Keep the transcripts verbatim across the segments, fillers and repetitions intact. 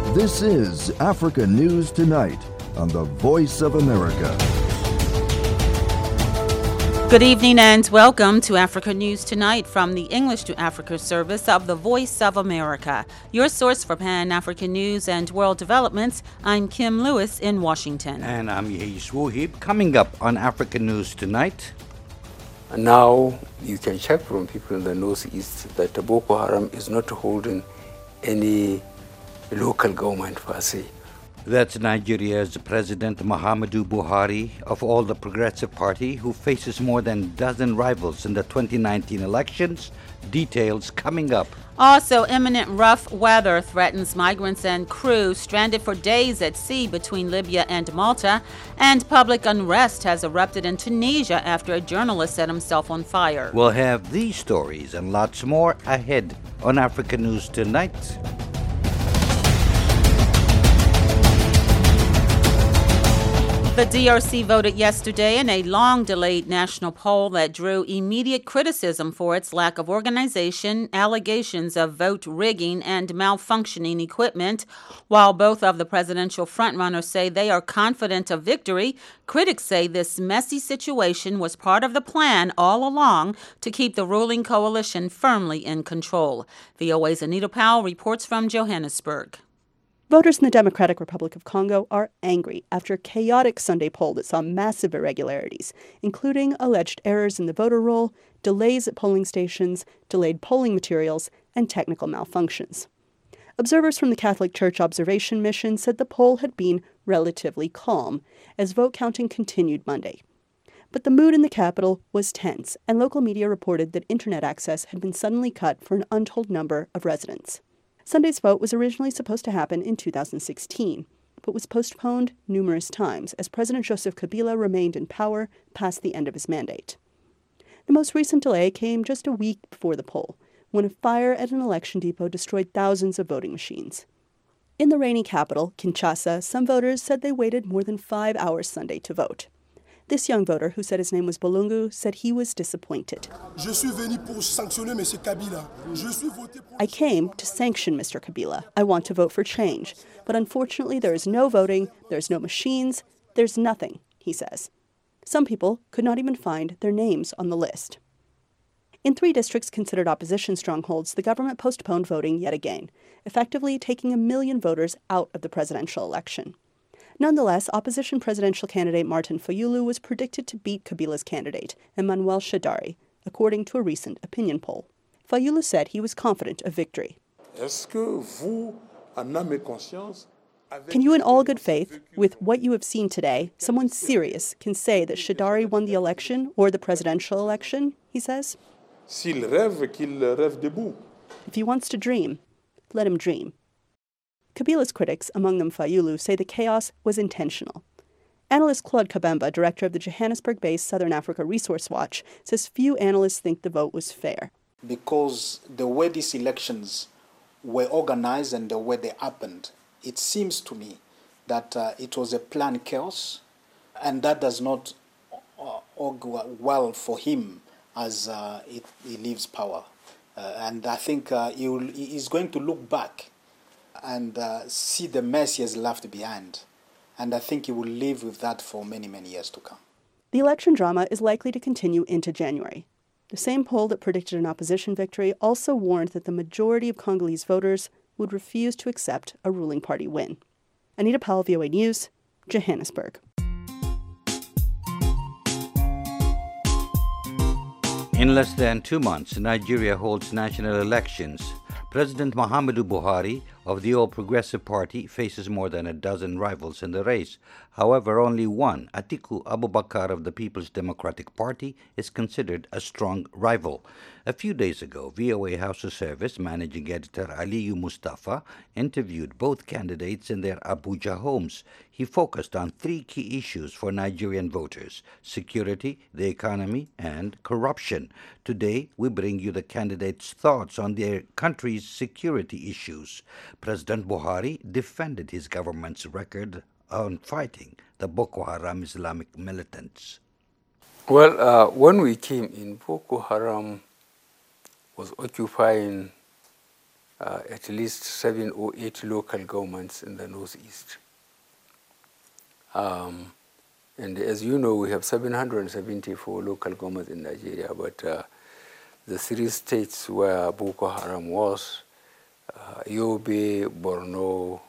This is Africa News Tonight on the Voice of America. Good evening and welcome to Africa News Tonight from the English to Africa service of the Voice of America. Your source for Pan-African news and world developments. I'm Kim Lewis in Washington. And I'm Yehish Wuhib. Coming up on Africa News Tonight. And now you can check from people in the northeast that Boko Haram is not holding any local government per se. That's Nigeria's President Muhammadu Buhari of all the Progressive Party, who faces more than a dozen rivals in the twenty nineteen elections. Details coming up. Also, imminent rough weather threatens migrants and crew stranded for days at sea between Libya and Malta. And public unrest has erupted in Tunisia after a journalist set himself on fire. We'll have these stories and lots more ahead on Africa News Tonight. The D R C voted yesterday in a long-delayed national poll that drew immediate criticism for its lack of organization, allegations of vote rigging, and malfunctioning equipment. While both of the presidential frontrunners say they are confident of victory, critics say this messy situation was part of the plan all along to keep the ruling coalition firmly in control. V O A's Anita Powell reports from Johannesburg. Voters in the Democratic Republic of Congo are angry after a chaotic Sunday poll that saw massive irregularities, including alleged errors in the voter roll, delays at polling stations, delayed polling materials, and technical malfunctions. Observers from the Catholic Church Observation Mission said the poll had been relatively calm as vote counting continued Monday. But the mood in the capital was tense, and local media reported that internet access had been suddenly cut for an untold number of residents. Sunday's vote was originally supposed to happen in two thousand sixteen, but was postponed numerous times as President Joseph Kabila remained in power past the end of his mandate. The most recent delay came just a week before the poll, when a fire at an election depot destroyed thousands of voting machines. In the rainy capital, Kinshasa, some voters said they waited more than five hours Sunday to vote. This young voter, who said his name was Bolungu, said he was disappointed. I came to sanction Mister Kabila. I want to vote for change. But unfortunately, there is no voting, there's no machines, there's nothing, he says. Some people could not even find their names on the list. In three districts considered opposition strongholds, the government postponed voting yet again, effectively taking a million voters out of the presidential election. Nonetheless, opposition presidential candidate Martin Fayulu was predicted to beat Kabila's candidate, Emmanuel Shadari, according to a recent opinion poll. Fayulu said he was confident of victory. Can you in all good faith, with what you have seen today, someone serious can say that Shadari won the election or the presidential election, he says? If he wants to dream, let him dream. Kabila's critics, among them Fayulu, say the chaos was intentional. Analyst Claude Kabemba, director of the Johannesburg-based Southern Africa Resource Watch, says few analysts think the vote was fair. Because the way these elections were organized and the way they happened, it seems to me that uh, it was a planned chaos, and that does not uh, augur well for him as uh, it, he leaves power. Uh, and I think uh, he will, he's going to look back and uh, see the mess he has left behind. And I think he will live with that for many, many years to come. The election drama is likely to continue into January. The same poll that predicted an opposition victory also warned that the majority of Congolese voters would refuse to accept a ruling party win. Anita Powell, V O A News, Johannesburg. In less than two months, Nigeria holds national elections. President Muhammadu Buhari of the All Progressive Party faces more than a dozen rivals in the race. However, only one, Atiku Abubakar of the People's Democratic Party, is considered a strong rival. A few days ago, V O A House of Service managing editor Aliyu Mustafa interviewed both candidates in their Abuja homes. He focused on three key issues for Nigerian voters: security, the economy, and corruption. Today, we bring you the candidates' thoughts on their country's security issues. President Buhari defended his government's record on fighting the Boko Haram Islamic militants. Well, uh, when we came in, Boko Haram was occupying uh, at least seven or eight local governments in the northeast. Um, and as you know, we have seven hundred seventy-four local governments in Nigeria, but uh, the three states where Boko Haram was, uh, Yobe, Borno,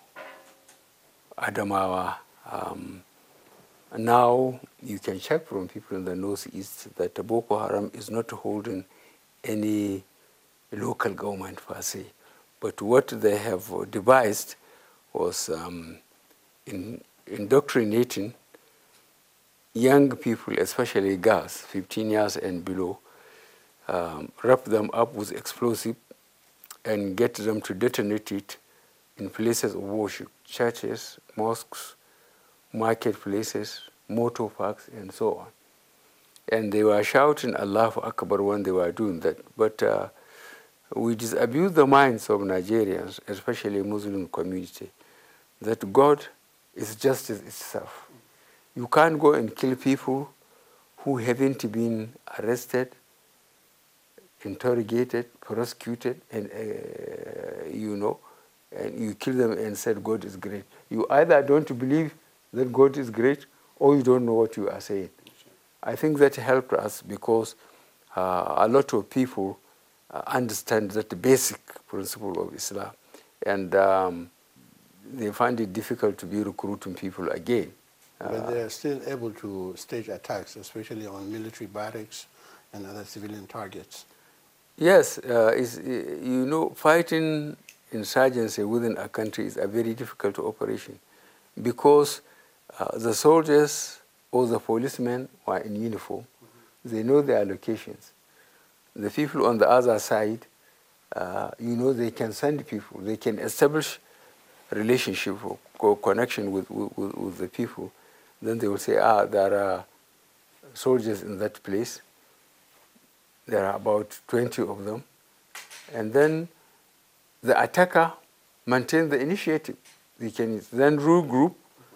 Adamawa, um, now you can check from people in the northeast that Boko Haram is not holding any local government per se. But what they have devised was um, in, indoctrinating young people, especially girls, fifteen years and below, um, wrap them up with explosive and get them to detonate it in places of worship, churches, mosques, marketplaces, motor parks, and so on. And they were shouting Allahu Akbar when they were doing that. But uh, we disabuse the minds of Nigerians, especially Muslim community, that God is justice itself. You can't go and kill people who haven't been arrested, interrogated, prosecuted, and uh, you know, and you kill them and said God is great. You either don't believe that God is great, or you don't know what you are saying. I think that helped us because uh, a lot of people uh, understand that the basic principle of Islam, and um, they find it difficult to be recruiting people again. But uh, they are still able to stage attacks, especially on military barracks and other civilian targets. Yes, uh, is, you know, fighting insurgency within a country is a very difficult operation because uh, the soldiers or the policemen are in uniform. Mm-hmm. They know their locations. The people on the other side, uh, you know, they can send people. They can establish a relationship or connection with, with, with the people. Then they will say, ah, there are soldiers in that place. There are about twenty of them. And then the attacker maintains the initiative. They can then regroup,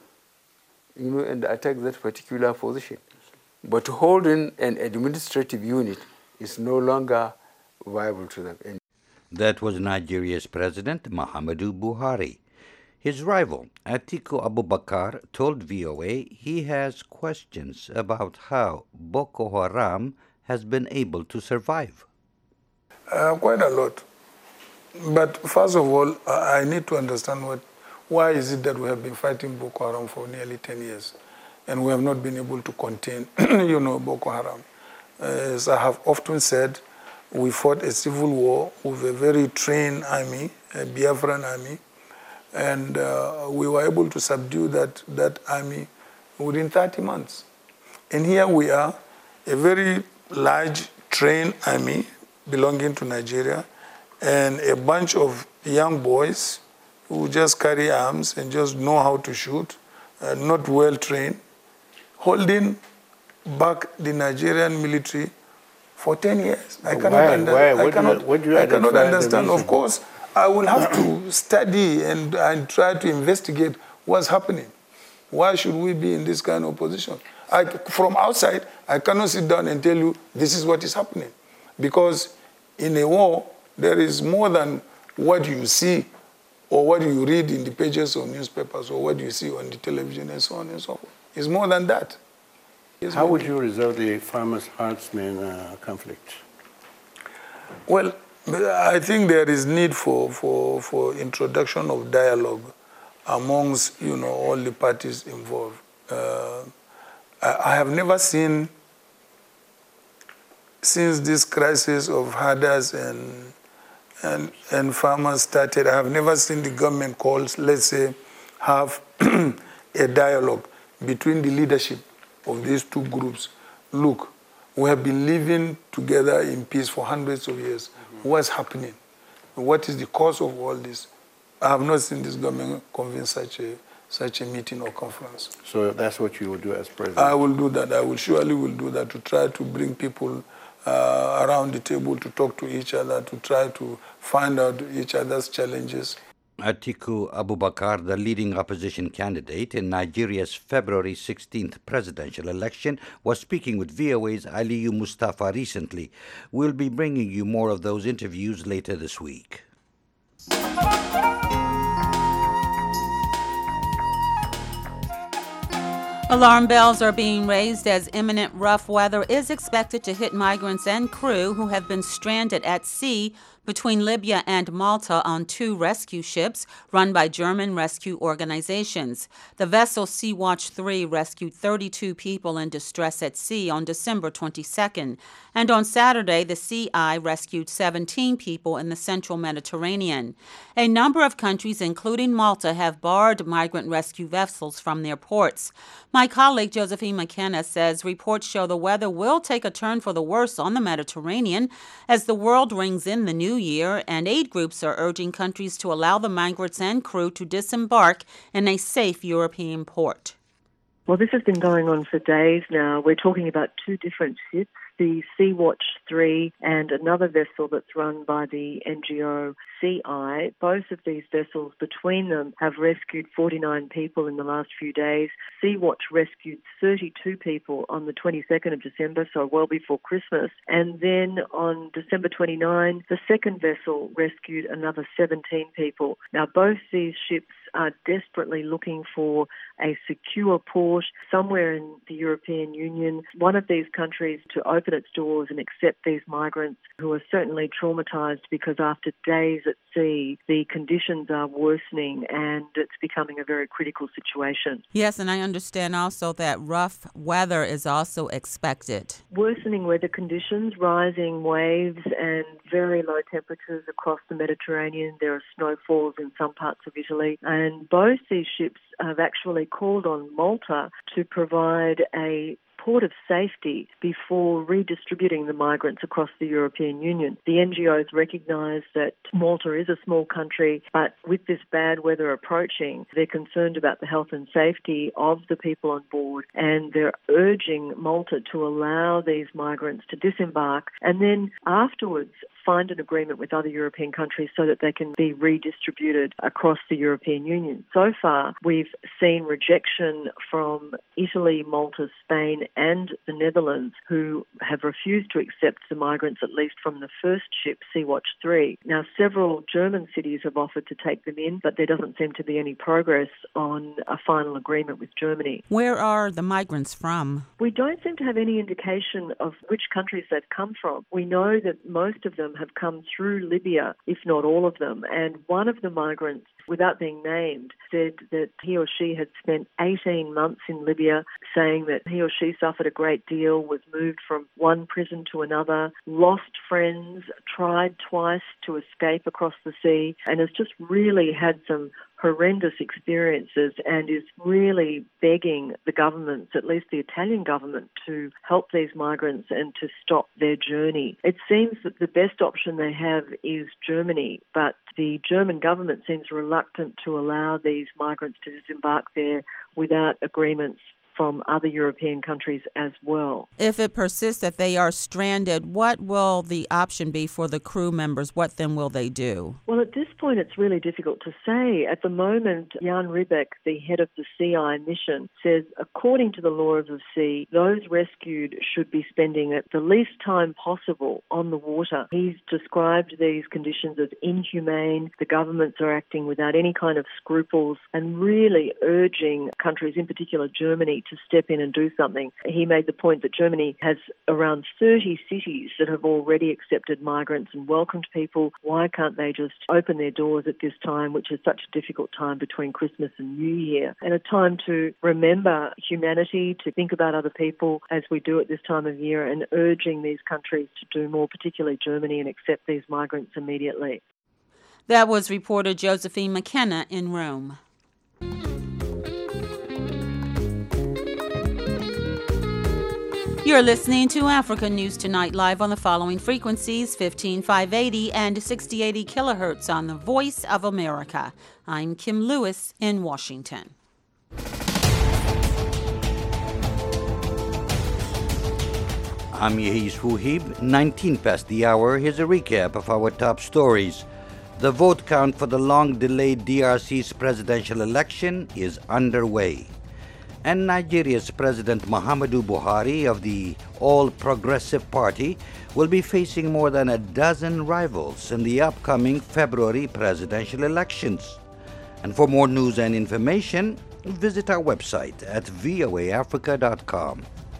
you know, and attack that particular position. But holding an administrative unit is no longer viable to them. And that was Nigeria's President Muhammadu Buhari. His rival, Atiku Abubakar, told V O A he has questions about how Boko Haram has been able to survive. Uh, quite a lot. But first of all, I need to understand what, why is it that we have been fighting Boko Haram for nearly ten years and we have not been able to contain, you know, Boko Haram. As I have often said, we fought a civil war with a very trained army, a Biafran army, and uh, we were able to subdue that, that army within thirty months. And here we are, a very large trained army belonging to Nigeria, and a bunch of young boys who just carry arms and just know how to shoot, uh, not well trained, holding back the Nigerian military for ten years. I cannot, why? under, Why? I What cannot, do you, what do you I cannot understand. Of reason? course, I will have to study and, and try to investigate what's happening. Why should we be in this kind of position? I, from outside, I cannot sit down and tell you this is what is happening. Because in a war, there is more than what you see or what you read in the pages of newspapers or what you see on the television and so on and so forth. It's more than that. It's How would you resolve the farmers' herdsmen uh, conflict? Well, I think there is need for, for, for introduction of dialogue amongst, you know, all the parties involved. Uh, I, I have never seen, since this crisis of herders and, and, and farmers started, I have never seen the government calls, let's say, have a dialogue between the leadership of these two groups. Look, we have been living together in peace for hundreds of years. Mm-hmm. What's happening? What is the cause of all this? I have not seen this government convene such a such a meeting or conference. So that's what you will do as president? I will do that. I will surely will do that to try to bring people uh, around the table to talk to each other, to try to find out each other's challenges. Atiku Abubakar, the leading opposition candidate in Nigeria's February sixteenth presidential election, was speaking with V O A's Aliyu Mustafa recently. We'll be bringing you more of those interviews later this week. Alarm bells are being raised as imminent rough weather is expected to hit migrants and crew who have been stranded at sea between Libya and Malta on two rescue ships run by German rescue organizations. The vessel Sea-Watch three rescued thirty-two people in distress at sea on December twenty-second, and on Saturday, the Sea Eye rescued seventeen people in the central Mediterranean. A number of countries, including Malta, have barred migrant rescue vessels from their ports. My colleague Josephine McKenna says reports show the weather will take a turn for the worse on the Mediterranean as the world rings in the new year, and aid groups are urging countries to allow the migrants and crew to disembark in a safe European port. Well, this has been going on for days now. We're talking about two different ships, the Sea-Watch three and another vessel that's run by the N G O Sea Eye. Both of these vessels, between them, have rescued forty-nine people in the last few days. Sea-Watch rescued thirty-two people on the twenty-second of December, so well before Christmas. And then on December twenty-ninth, the second vessel rescued another seventeen people. Now, both these ships are desperately looking for a secure port somewhere in the European Union, one of these countries to open its doors and accept these migrants who are certainly traumatised because after days at sea, the conditions are worsening and it's becoming a very critical situation. Yes, and I understand also that rough weather is also expected. Worsening weather conditions, rising waves and very low temperatures across the Mediterranean. There are snowfalls in some parts of Italy. And both these ships have actually called on Malta to provide a port of safety before redistributing the migrants across the European Union. The N G Os recognise that Malta is a small country, but with this bad weather approaching, they're concerned about the health and safety of the people on board, and they're urging Malta to allow these migrants to disembark and then afterwards find an agreement with other European countries so that they can be redistributed across the European Union. So far, we've seen rejection from Italy, Malta, Spain and the Netherlands, who have refused to accept the migrants, at least from the first ship, Sea-Watch three. Now, several German cities have offered to take them in, but there doesn't seem to be any progress on a final agreement with Germany. Where are the migrants from? We don't seem to have any indication of which countries they've come from. We know that most of them have come through Libya, if not all of them, and one of the migrants, without being named, said that he or she had spent eighteen months in Libya, saying that he or she suffered a great deal, was moved from one prison to another, lost friends, tried twice to escape across the sea, and has just really had some horrendous experiences and is really begging the governments, at least the Italian government, to help these migrants and to stop their journey. It seems that the best option they have is Germany, but the German government seems reluctant to allow these migrants to disembark there without agreements from other European countries as well. If it persists that they are stranded, what will the option be for the crew members? What then will they do? Well, at this point, it's really difficult to say. At the moment, Jan Riebeck, the head of the Sea Eye mission, says according to the law of the sea, those rescued should be spending the least time possible on the water. He's described these conditions as inhumane. The governments are acting without any kind of scruples and really urging countries, in particular Germany, to step in and do something. He made the point that Germany has around thirty cities that have already accepted migrants and welcomed people. Why can't they just open their doors at this time, which is such a difficult time between Christmas and New Year, and a time to remember humanity, to think about other people as we do at this time of year, and urging these countries to do more, particularly Germany, and accept these migrants immediately. That was reporter Josephine McKenna in Rome. You're listening to Africa News Tonight live on the following frequencies, fifteen five eighty and sixty eighty kilohertz on the Voice of America. I'm Kim Lewis in Washington. I'm Yehiz Fuhib. nineteen past the hour. Here's a recap of our top stories. The vote count for the long-delayed D R C's presidential election is underway. And Nigeria's President Muhammadu Buhari of the All Progressive Party will be facing more than a dozen rivals in the upcoming February presidential elections. And for more news and information, visit our website at voa africa dot com.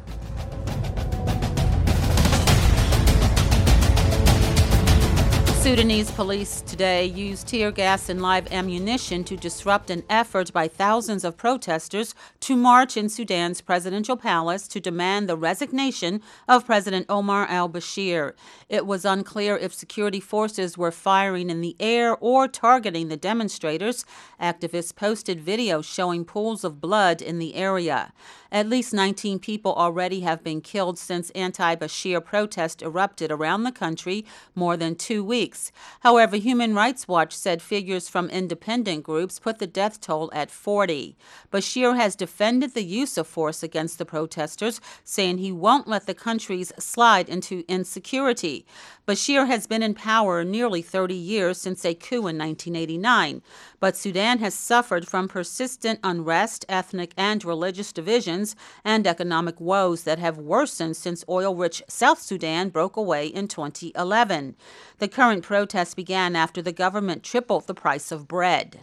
Sudanese police today used tear gas and live ammunition to disrupt an effort by thousands of protesters to march in Sudan's presidential palace to demand the resignation of President Omar al-Bashir. It was unclear if security forces were firing in the air or targeting the demonstrators. Activists posted videos showing pools of blood in the area. At least nineteen people already have been killed since anti-Bashir protests erupted around the country more than two weeks. However, Human Rights Watch said figures from independent groups put the death toll at forty. Bashir has defended the use of force against the protesters, saying he won't let the countries slide into insecurity. Bashir has been in power nearly thirty years since a coup in nineteen eighty-nine, but Sudan has suffered from persistent unrest, ethnic and religious divisions, and economic woes that have worsened since oil-rich South Sudan broke away in twenty eleven. The current protests began after the government tripled the price of bread.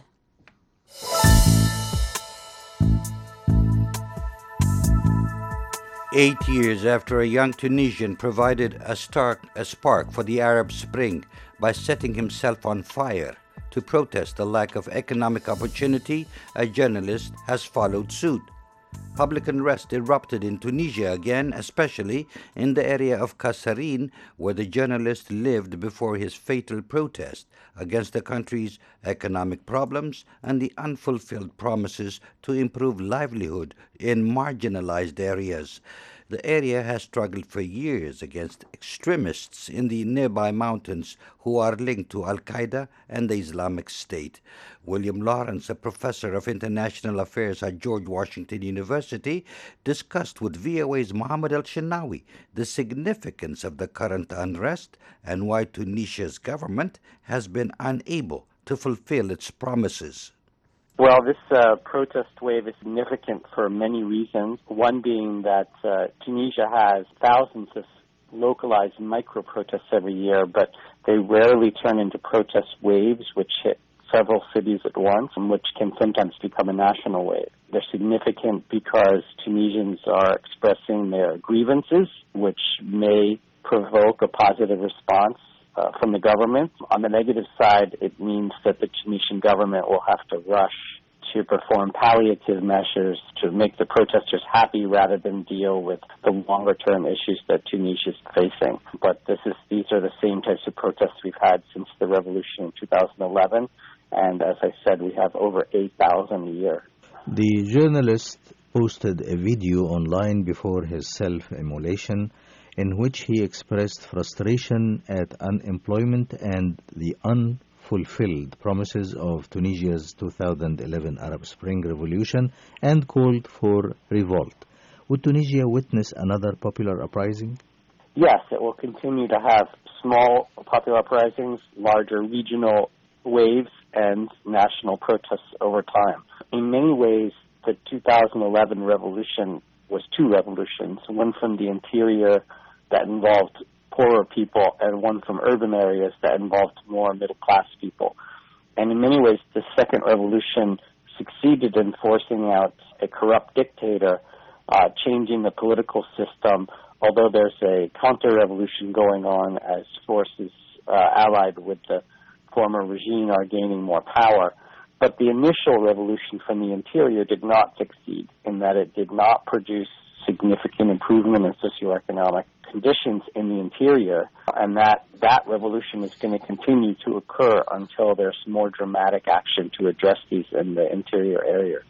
Eight years after a young Tunisian provided a, stark, a spark for the Arab Spring by setting himself on fire to protest the lack of economic opportunity, a journalist has followed suit. Public unrest erupted in Tunisia again, especially in the area of Kasserine, where the journalist lived before his fatal protest against the country's economic problems and the unfulfilled promises to improve livelihood in marginalized areas. The area has struggled for years against extremists in the nearby mountains who are linked to Al-Qaeda and the Islamic State. William Lawrence, a professor of international affairs at George Washington University, discussed with V O A's Mohammed El-Shenawi the significance of the current unrest and why Tunisia's government has been unable to fulfill its promises. Well, this uh, protest wave is significant for many reasons, one being that uh, Tunisia has thousands of localized micro-protests every year, but they rarely turn into protest waves which hit several cities at once and which can sometimes become a national wave. They're significant because Tunisians are expressing their grievances, which may provoke a positive response Uh, from the government. On the negative side, it means that the Tunisian government will have to rush to perform palliative measures to make the protesters happy rather than deal with the longer-term issues that Tunisia is facing. But this is these are the same types of protests we've had since the revolution in two thousand eleven, and as I said, we have over eight thousand a year. The journalist posted a video online before his self-immolation in which he expressed frustration at unemployment and the unfulfilled promises of Tunisia's two thousand eleven Arab Spring Revolution and called for revolt. Would Tunisia witness another popular uprising? Yes, it will continue to have small popular uprisings, larger regional waves, and national protests over time. In many ways, the two thousand eleven revolution was two revolutions, one from the interior that involved poorer people and one from urban areas that involved more middle-class people. And in many ways, the second revolution succeeded in forcing out a corrupt dictator, uh, changing the political system, although there's a counter-revolution going on as forces uh, allied with the former regime are gaining more power. But the initial revolution from the interior did not succeed in that it did not produce significant improvement in socioeconomic conditions in the interior, and that that revolution is going to continue to occur until there's more dramatic action to address these in the interior areas.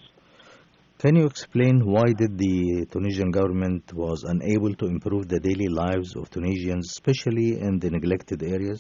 Can you explain why did the Tunisian government was unable to improve the daily lives of Tunisians, especially in the neglected areas?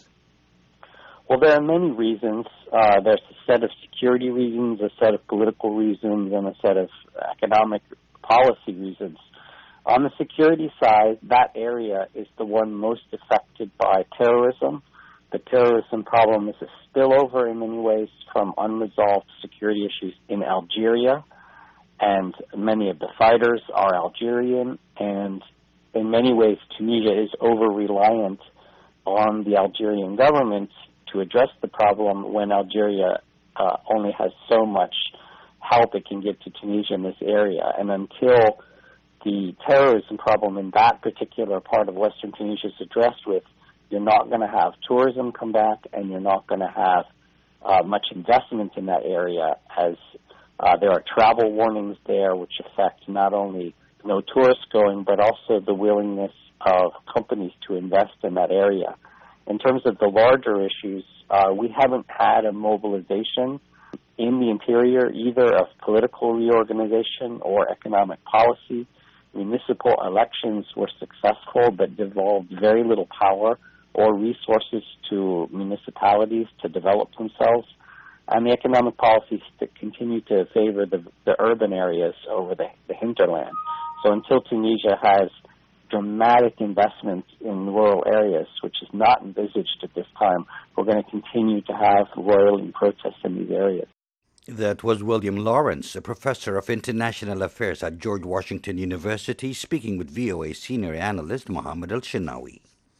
Well, there are many reasons. Uh, there's a set of security reasons, a set of political reasons, and a set of economic policy reasons. On the security side, that area is the one most affected by terrorism. The terrorism problem is a spillover in many ways from unresolved security issues in Algeria. and many of the fighters are Algerian, and in many ways Tunisia is over-reliant on the Algerian government to address the problem when Algeria uh, only has so much help it can give to Tunisia in this area. And until the terrorism problem in that particular part of Western Tunisia is addressed with, you're not going to have tourism come back, and you're not going to have uh, much investment in that area, as uh, there are travel warnings there which affect not only no tourists going, but also the willingness of companies to invest in that area. In terms of the larger issues, uh, we haven't had a mobilization in the interior, either of political reorganization or economic policy. Municipal elections were successful, but devolved very little power or resources to municipalities to develop themselves. And the economic policies that continue to favor the, the urban areas over the, the hinterland. So until Tunisia has dramatic investment in rural areas, which is not envisaged at this time, we're going to continue to have roiling protests in these areas. That was William Lawrence, a professor of international affairs at George Washington University, speaking with V O A senior analyst Mohammed Al-Shinawi.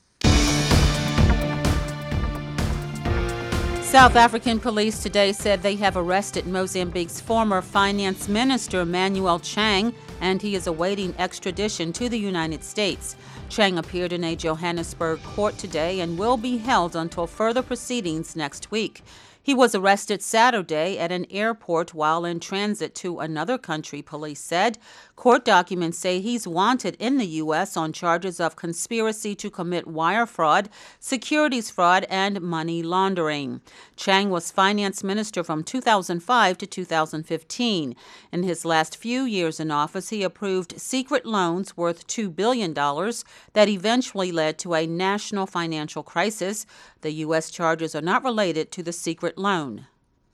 South African police today said they have arrested Mozambique's former finance minister, Manuel Chang, and he is awaiting extradition to the United States. Chang appeared in a Johannesburg court today and will be held until further proceedings next week. He was arrested Saturday at an airport while in transit to another country, police said. Court documents say he's wanted in the U S on charges of conspiracy to commit wire fraud, securities fraud, and money laundering. Chang was finance minister from two thousand five to two thousand fifteen. In his last few years in office, he approved secret loans worth two billion dollars that eventually led to a national financial crisis. The U S charges are not related to the secret loan.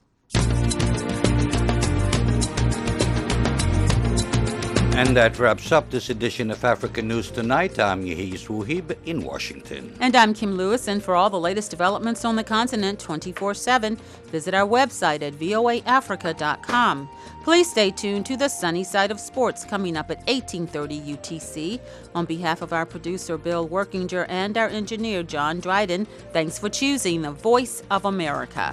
And that wraps up this edition of Africa News Tonight. I'm Yehis Wuhib in Washington. And I'm Kim Lewis, and for all the latest developments on the continent twenty-four seven, visit our website at V O A Africa dot com. Please stay tuned to the Sunny Side of Sports coming up at eighteen thirty U T C. On behalf of our producer Bill Workinger and our engineer John Dryden, thanks for choosing the Voice of America.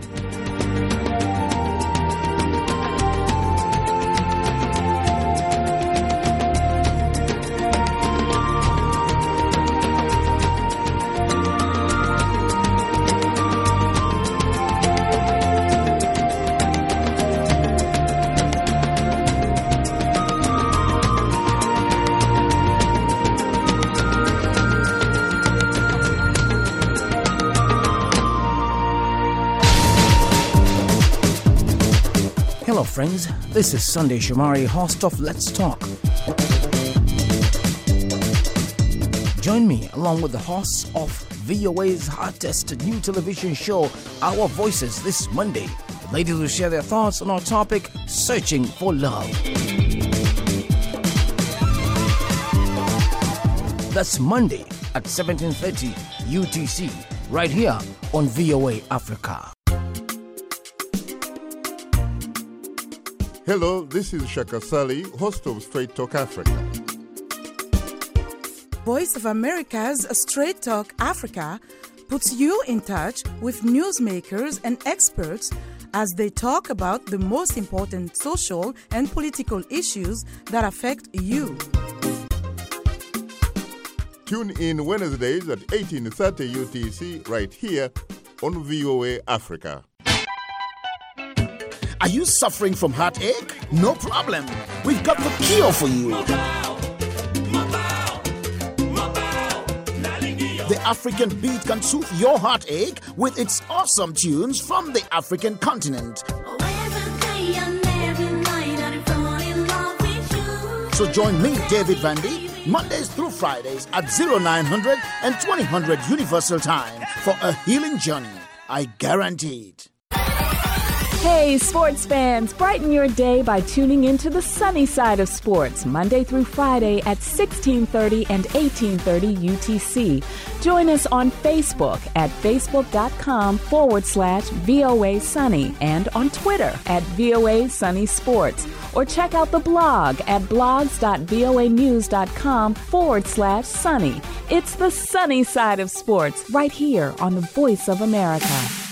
Hello friends, this is Sunday Shomari, host of Let's Talk. Join me along with the hosts of V O A's hottest new television show, Our Voices, this Monday. The ladies will share their thoughts on our topic, Searching for Love. That's Monday at seventeen thirty U T C, right here on V O A Africa. Hello, this is Shaka Sali, host of Straight Talk Africa. Voice of America's Straight Talk Africa puts you in touch with newsmakers and experts as they talk about the most important social and political issues that affect you. Tune in Wednesdays at eighteen thirty U T C right here on V O A Africa. Are you suffering from heartache? No problem. We've got the cure for you. The African Beat can soothe your heartache with its awesome tunes from the African continent. So join me, David Vandy, Mondays through Fridays at oh nine hundred and twenty hundred Universal Time for a healing journey. I guarantee it. Hey, sports fans, brighten your day by tuning into the sunny side of sports, Monday through Friday at sixteen thirty and eighteen thirty U T C. Join us on Facebook at facebook.com forward slash VOA Sunny and on Twitter at VOA Sunny Sports. Or check out the blog at blogs.voanews.com forward slash sunny. It's the sunny side of sports right here on the Voice of America.